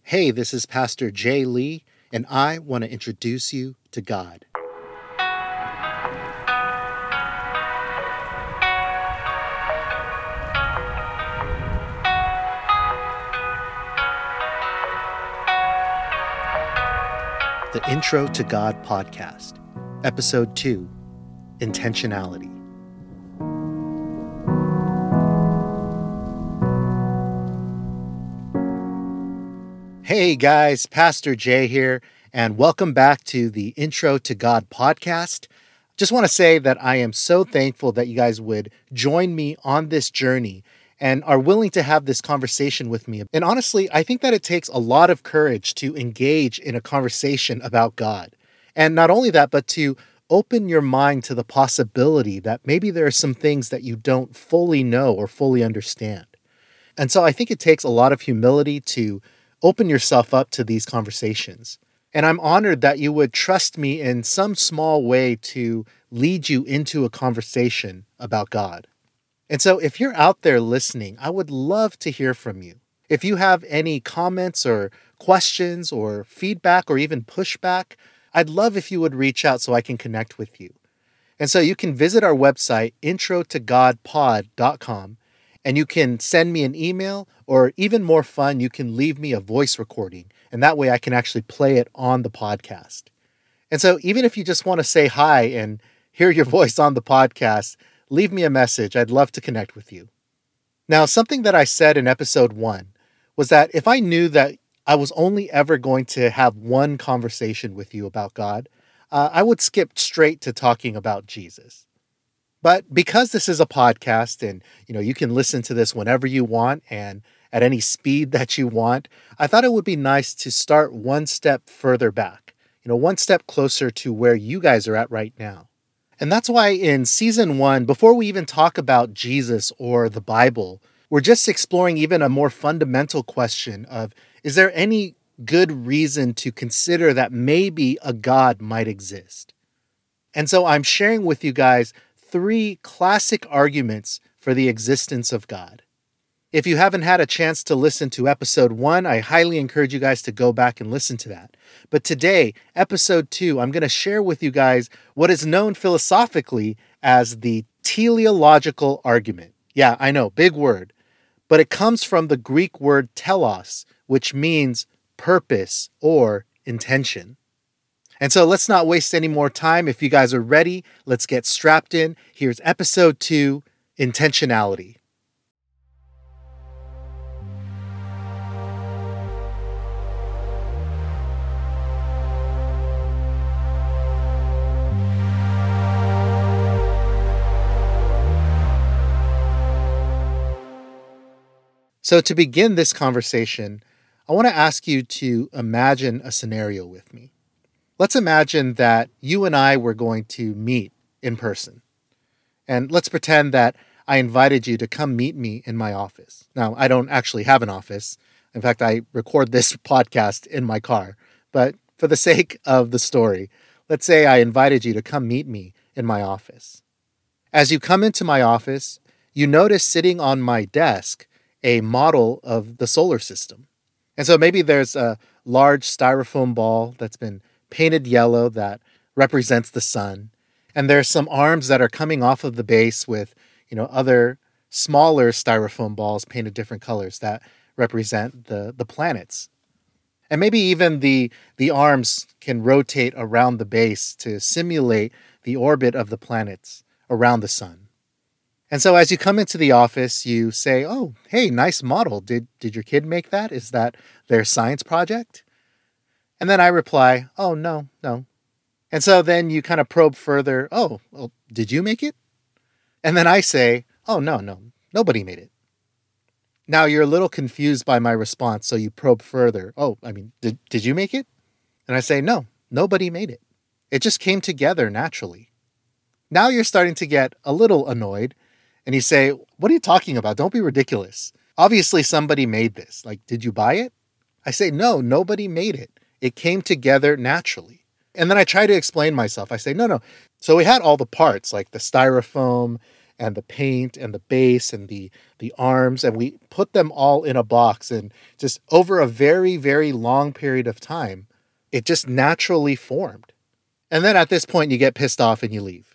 Hey, this is Pastor Jay Lee, and I want to introduce you to God. The Intro to God Podcast, Episode 2, Intentionality. Hey guys, Pastor Jay here, and welcome back to the Intro to God Podcast. Just want to say that I am so thankful that you guys would join me on this journey and are willing to have this conversation with me. And honestly, I think that it takes a lot of courage to engage in a conversation about God. And not only that, but to open your mind to the possibility that maybe there are some things that you don't fully know or fully understand. And so I think it takes a lot of humility to open yourself up to these conversations. And I'm honored that you would trust me in some small way to lead you into a conversation about God. And so if you're out there listening, I would love to hear from you. If you have any comments or questions or feedback or even pushback, I'd love if you would reach out so I can connect with you. And so you can visit our website, introtogodpod.com, and you can send me an email, or even more fun, you can leave me a voice recording. And that way I can actually play it on the podcast. And so even if you just want to say hi and hear your voice on the podcast, leave me a message. I'd love to connect with you. Now, something that I said in episode 1 was that if I knew that I was only ever going to have one conversation with you about God, I would skip straight to talking about Jesus. But because this is a podcast and, you can listen to this whenever you want and at any speed that you want, I thought it would be nice to start one step further back, one step closer to where you guys are at right now. And that's why in season 1, before we even talk about Jesus or the Bible, we're just exploring even a more fundamental question of, is there any good reason to consider that maybe a God might exist? And so I'm sharing with you guys 3 classic arguments for the existence of God. If you haven't had a chance to listen to episode 1, I highly encourage you guys to go back and listen to that. But today, episode 2, I'm going to share with you guys what is known philosophically as the teleological argument. Yeah, I know, big word. But it comes from the Greek word telos, which means purpose or intention. And so let's not waste any more time. If you guys are ready, let's get strapped in. Here's episode 2, Intentionality. So to begin this conversation, I want to ask you to imagine a scenario with me. Let's imagine that you and I were going to meet in person. And let's pretend that I invited you to come meet me in my office. Now, I don't actually have an office. In fact, I record this podcast in my car. But for the sake of the story, let's say I invited you to come meet me in my office. As you come into my office, you notice sitting on my desk a model of the solar system. And so maybe there's a large styrofoam ball that's been painted yellow that represents the sun. And there's some arms that are coming off of the base with, other smaller styrofoam balls painted different colors that represent the planets. And maybe even the arms can rotate around the base to simulate the orbit of the planets around the sun. And so as you come into the office, you say, oh, hey, nice model. Did your kid make that? Is that their science project? And then I reply, oh, no. And so then you kind of probe further, oh, well, did you make it? And then I say, oh, no, nobody made it. Now you're a little confused by my response, so you probe further. Oh, did you make it? And I say, no, nobody made it. It just came together naturally. Now you're starting to get a little annoyed, and you say, what are you talking about? Don't be ridiculous. Obviously somebody made this. Did you buy it? I say, no, nobody made it. It came together naturally. And then I try to explain myself. I say, no. So we had all the parts, like the styrofoam and the paint and the base and the arms, and we put them all in a box, and just over a very, very long period of time, it just naturally formed. And then at this point, you get pissed off and you leave.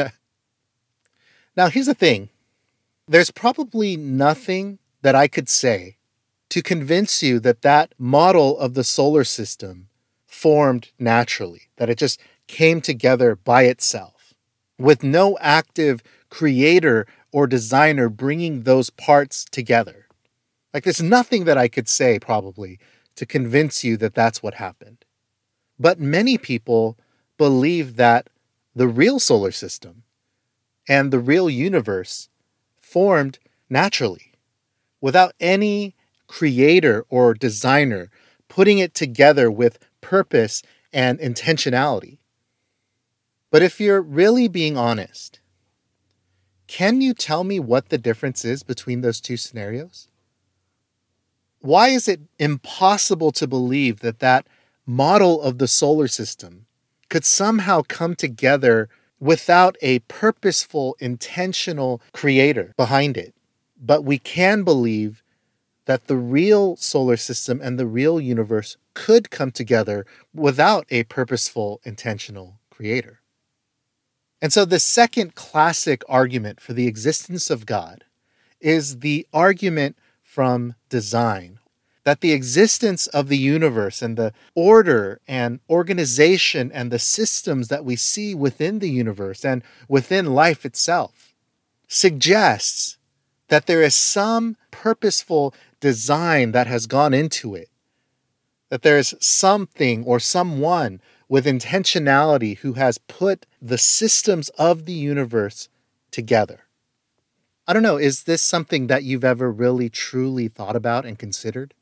Now, here's the thing. There's probably nothing that I could say to convince you that that model of the solar system formed naturally, that it just came together by itself, with no active creator or designer bringing those parts together. Like, there's nothing that I could say probably to convince you that that's what happened. But many people believe that the real solar system and the real universe formed naturally, without any creator or designer putting it together with purpose and intentionality. But if you're really being honest, can you tell me what the difference is between those two scenarios? Why is it impossible to believe that that model of the solar system could somehow come together without a purposeful, intentional creator behind it? But we can believe that the real solar system and the real universe could come together without a purposeful, intentional creator. And so the second classic argument for the existence of God is the argument from design, that the existence of the universe and the order and organization and the systems that we see within the universe and within life itself suggests that there is some purposeful design that has gone into it, that there's something or someone with intentionality who has put the systems of the universe together. I don't know, is this something that you've ever really truly thought about and considered?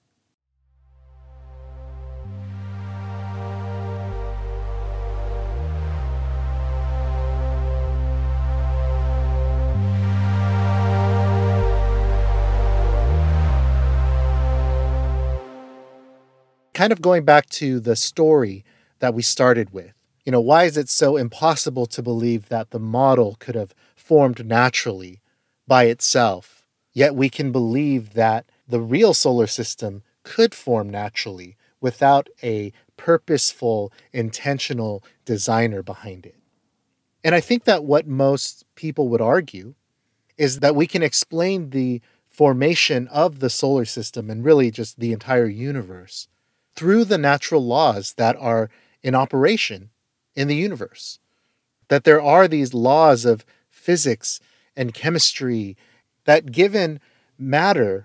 Kind of going back to the story that we started with, why is it so impossible to believe that the model could have formed naturally by itself, yet we can believe that the real solar system could form naturally without a purposeful, intentional designer behind it? And I think that what most people would argue is that we can explain the formation of the solar system and really just the entire universe through the natural laws that are in operation in the universe. That there are these laws of physics and chemistry that, given matter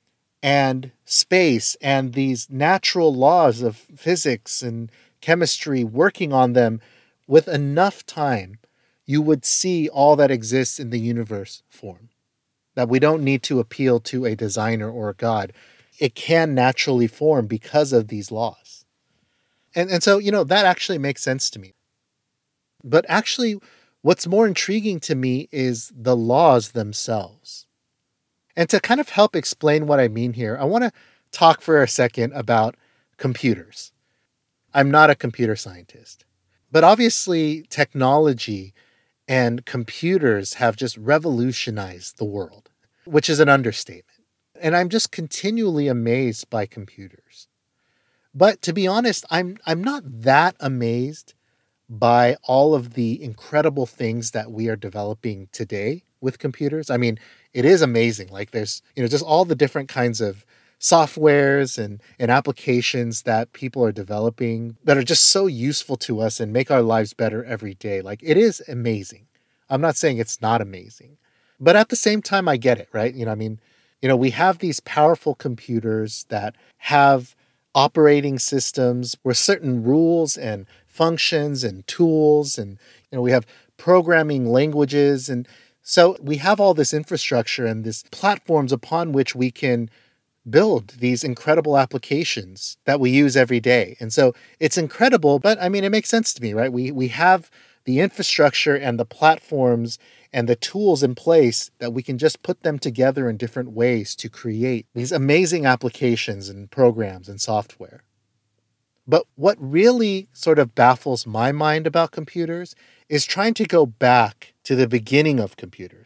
and space and these natural laws of physics and chemistry working on them with enough time, you would see all that exists in the universe form. That we don't need to appeal to a designer or a god. It can naturally form because of these laws. And so, that actually makes sense to me. But actually, what's more intriguing to me is the laws themselves. And to kind of help explain what I mean here, I want to talk for a second about computers. I'm not a computer scientist, but obviously technology and computers have just revolutionized the world, which is an understatement. And I'm just continually amazed by computers. But to be honest, I'm not that amazed by all of the incredible things that we are developing today with computers. I mean, it is amazing. Like, there's, just all the different kinds of softwares and applications that people are developing that are just so useful to us and make our lives better every day. Like, it is amazing. I'm not saying it's not amazing, but at the same time, I get it, right? We have these powerful computers that have operating systems with certain rules and functions and tools, and we have programming languages, and so we have all this infrastructure and these platforms upon which we can build these incredible applications that we use every day. And so it's incredible, but I mean, it makes sense to me, right? We have the infrastructure and the platforms and the tools in place that we can just put them together in different ways to create these amazing applications and programs and software. But what really sort of baffles my mind about computers is trying to go back to the beginning of computers.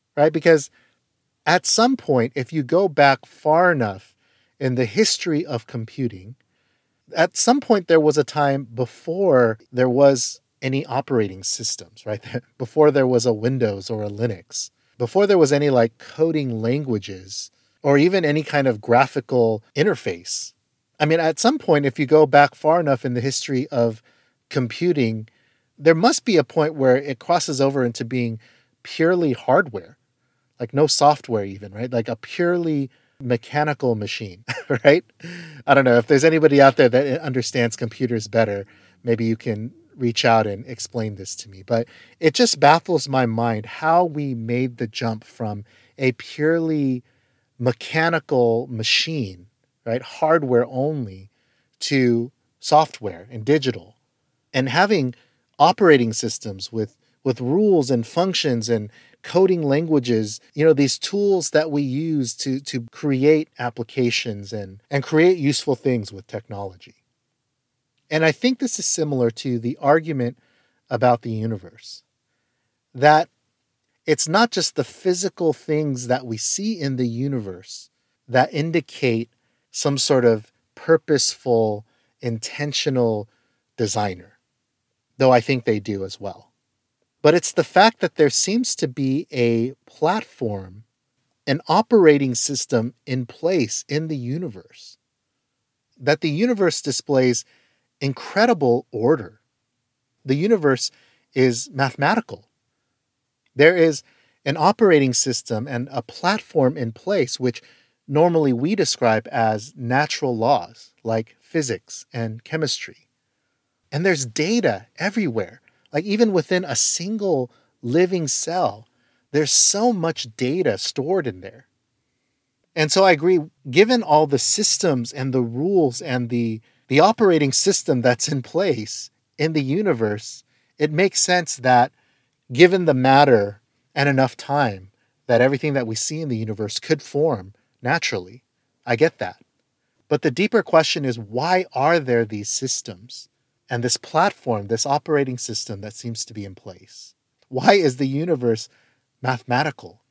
right? Because at some point, if you go back far enough in the history of computing, at some point there was a time before there was any operating systems, right? Before there was a Windows or a Linux, before there was any like coding languages or even any kind of graphical interface. I mean, at some point, if you go back far enough in the history of computing, there must be a point where it crosses over into being purely hardware, like no software even, right? Like a purely mechanical machine, right? I don't know if there's anybody out there that understands computers better. Maybe you can reach out and explain this to me. But it just baffles my mind how we made the jump from a purely mechanical machine, right? Hardware only, to software and digital, and having operating systems with rules and functions and coding languages, these tools that we use to create applications and create useful things with technology. And I think this is similar to the argument about the universe, that it's not just the physical things that we see in the universe that indicate some sort of purposeful, intentional designer, though I think they do as well. But it's the fact that there seems to be a platform, an operating system in place in the universe, that the universe displays incredible order. The universe is mathematical. There is an operating system and a platform in place which normally we describe as natural laws like physics and chemistry. And there's data everywhere. Like even within a single living cell, there's so much data stored in there. And so I agree, given all the systems and the rules and the operating system that's in place in the universe, it makes sense that given the matter and enough time, that everything that we see in the universe could form naturally. I get that. But the deeper question is, why are there these systems and this platform, this operating system that seems to be in place? Why is the universe mathematical?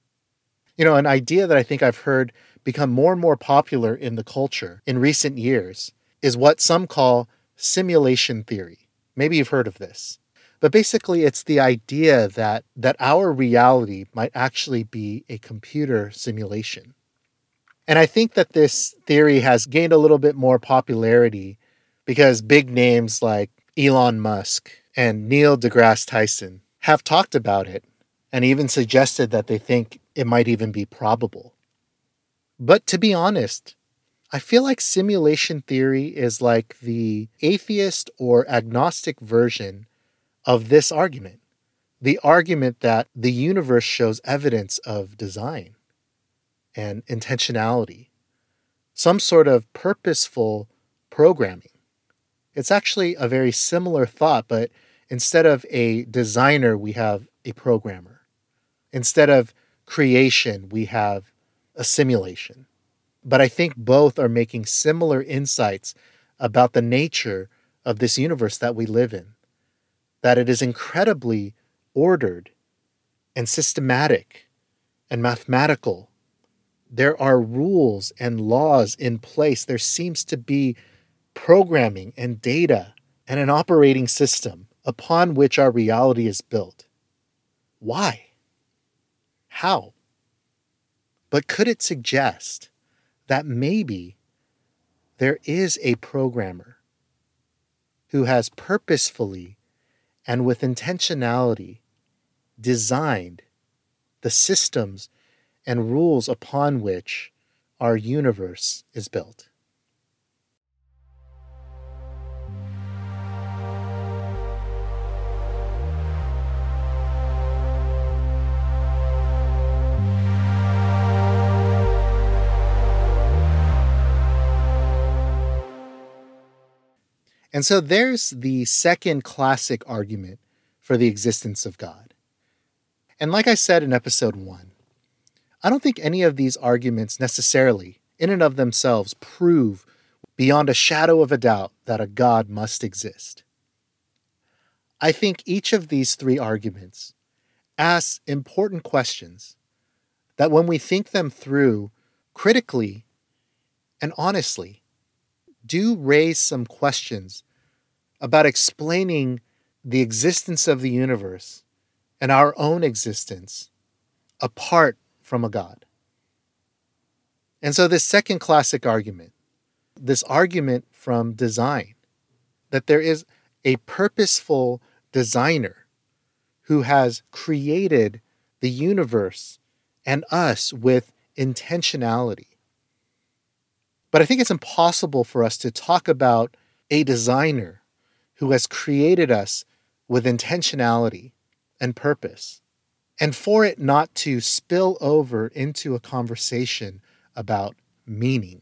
An idea that I think I've heard become more and more popular in the culture in recent years is what some call simulation theory. Maybe you've heard of this. But basically, it's the idea that our reality might actually be a computer simulation. And I think that this theory has gained a little bit more popularity because big names like Elon Musk and Neil deGrasse Tyson have talked about it and even suggested that they think it might even be probable. But to be honest, I feel like simulation theory is like the atheist or agnostic version of this argument. The argument that the universe shows evidence of design and intentionality, some sort of purposeful programming. It's actually a very similar thought, but instead of a designer, we have a programmer. Instead of creation, we have a simulation. But I think both are making similar insights about the nature of this universe that we live in, that it is incredibly ordered and systematic and mathematical. There are rules and laws in place. There seems to be programming and data and an operating system upon which our reality is built. Why? How? But could it suggest that maybe there is a programmer who has purposefully and with intentionality designed the systems and rules upon which our universe is built? And so there's the second classic argument for the existence of God. And like I said in episode 1, I don't think any of these arguments necessarily, in and of themselves, prove beyond a shadow of a doubt that a God must exist. I think each of these three arguments asks important questions that, when we think them through critically and honestly, do raise some questions about explaining the existence of the universe and our own existence apart from a God. And so, this second classic argument, this argument from design, that there is a purposeful designer who has created the universe and us with intentionality. But I think it's impossible for us to talk about a designer who has created us with intentionality and purpose, and for it not to spill over into a conversation about meaning.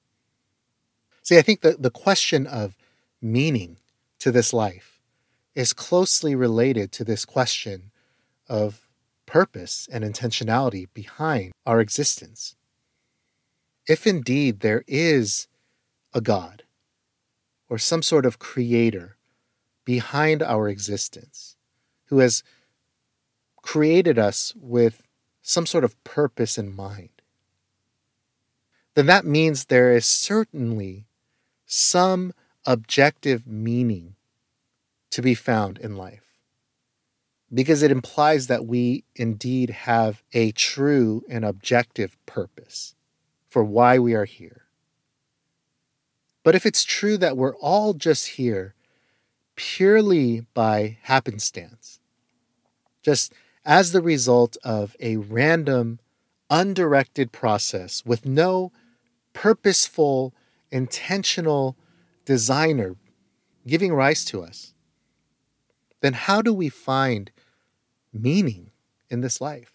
See, I think that the question of meaning to this life is closely related to this question of purpose and intentionality behind our existence. If indeed there is a God or some sort of creator behind our existence who has created us with some sort of purpose in mind, then that means there is certainly some objective meaning to be found in life, because it implies that we indeed have a true and objective purpose for why we are here. But if it's true that we're all just here purely by happenstance, just as the result of a random, undirected process with no purposeful, intentional designer giving rise to us, then how do we find meaning in this life?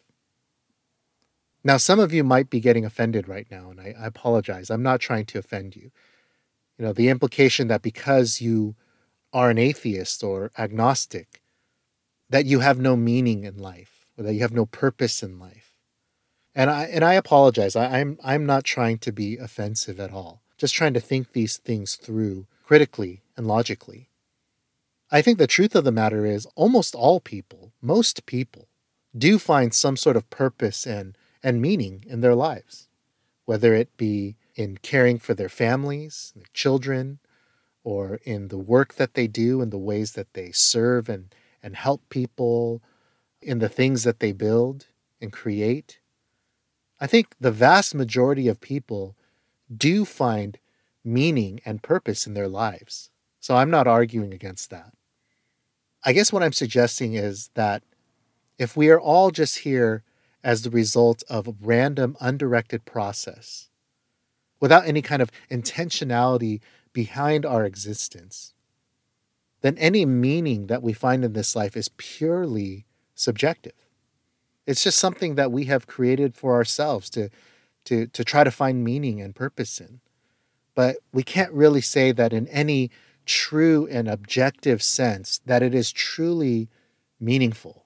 Now, some of you might be getting offended right now, and I apologize. I'm not trying to offend you. The implication that because you are an atheist or agnostic, that you have no meaning in life, or that you have no purpose in life. And I apologize. I'm not trying to be offensive at all. Just trying to think these things through critically and logically. I think the truth of the matter is almost all people, most people, do find some sort of purpose and meaning in their lives, whether it be in caring for their families, their children, or in the work that they do, in the ways that they serve and help people, in the things that they build and create. I think the vast majority of people do find meaning and purpose in their lives. So I'm not arguing against that. I guess what I'm suggesting is that if we are all just here as the result of a random, undirected process, without any kind of intentionality behind our existence, then any meaning that we find in this life is purely subjective. It's just something that we have created for ourselves to try to find meaning and purpose in. But we can't really say that in any true and objective sense that it is truly meaningful.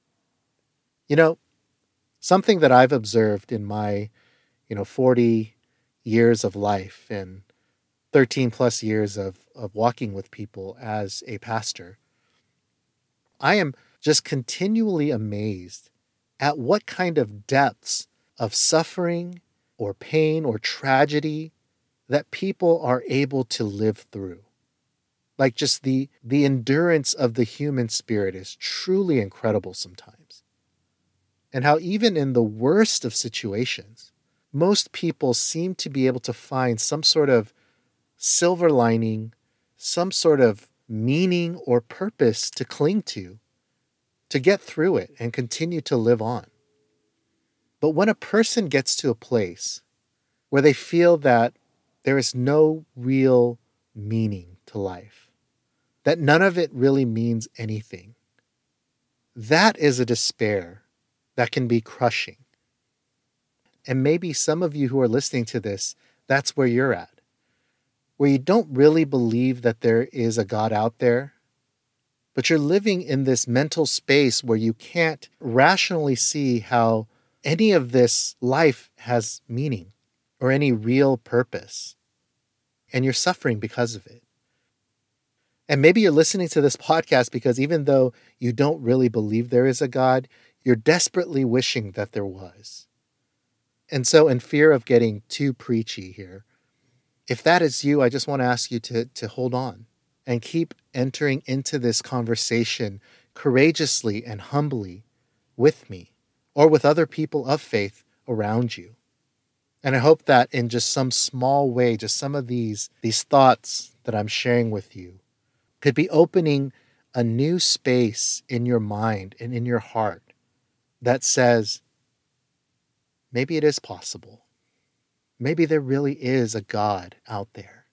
Something that I've observed in my 40 years of life and 13 plus years of walking with people as a pastor, I am just continually amazed at what kind of depths of suffering or pain or tragedy that people are able to live through. Like, just the endurance of the human spirit is truly incredible sometimes. And how even in the worst of situations, most people seem to be able to find some sort of silver lining, some sort of meaning or purpose to cling to get through it and continue to live on. But when a person gets to a place where they feel that there is no real meaning to life, that none of it really means anything, that is a despair that can be crushing. And maybe some of you who are listening to this, that's where you're at, where you don't really believe that there is a God out there, but you're living in this mental space where you can't rationally see how any of this life has meaning or any real purpose, and you're suffering because of it. And maybe you're listening to this podcast because even though you don't really believe there is a God, you're desperately wishing that there was. And so, in fear of getting too preachy here, if that is you, I just want to ask you to hold on and keep entering into this conversation courageously and humbly with me or with other people of faith around you. And I hope that in just some small way, just some of these thoughts that I'm sharing with you could be opening a new space in your mind and in your heart that says, maybe it is possible. Maybe there really is a God out there.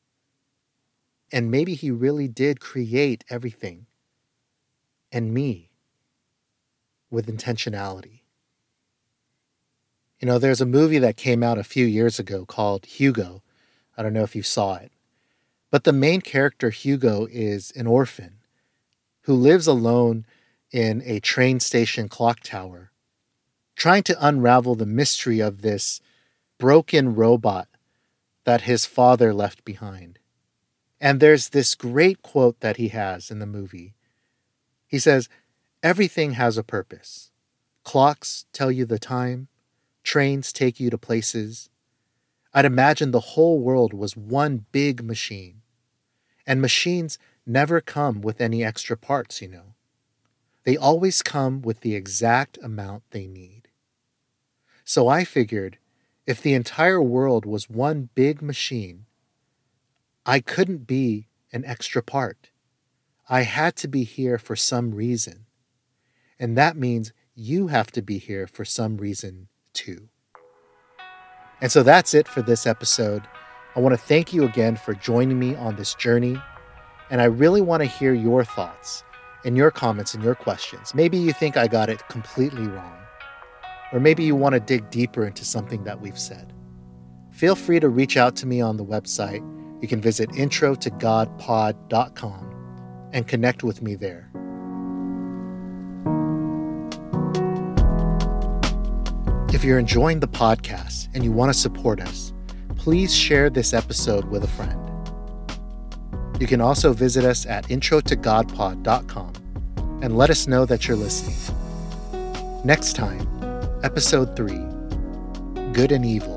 And maybe he really did create everything and me with intentionality. You know, there's a movie that came out a few years ago called Hugo. I don't know if you saw it. But the main character, Hugo, is an orphan who lives alone in a train station clock tower, trying to unravel the mystery of this broken robot that his father left behind. And there's this great quote that he has in the movie. He says, "Everything has a purpose. Clocks tell you the time. Trains take you to places. I'd imagine the whole world was one big machine. And machines never come with any extra parts, you know. They always come with the exact amount they need. So I figured if the entire world was one big machine, I couldn't be an extra part. I had to be here for some reason. And that means you have to be here for some reason too." And so that's it for this episode. I want to thank you again for joining me on this journey. And I really want to hear your thoughts and your comments and your questions. Maybe you think I got it completely wrong. Or maybe you want to dig deeper into something that we've said. Feel free to reach out to me on the website. You can visit introtogodpod.com and connect with me there. If you're enjoying the podcast and you want to support us, please share this episode with a friend. You can also visit us at introtogodpod.com and let us know that you're listening. Next time, Episode 3, Good and Evil.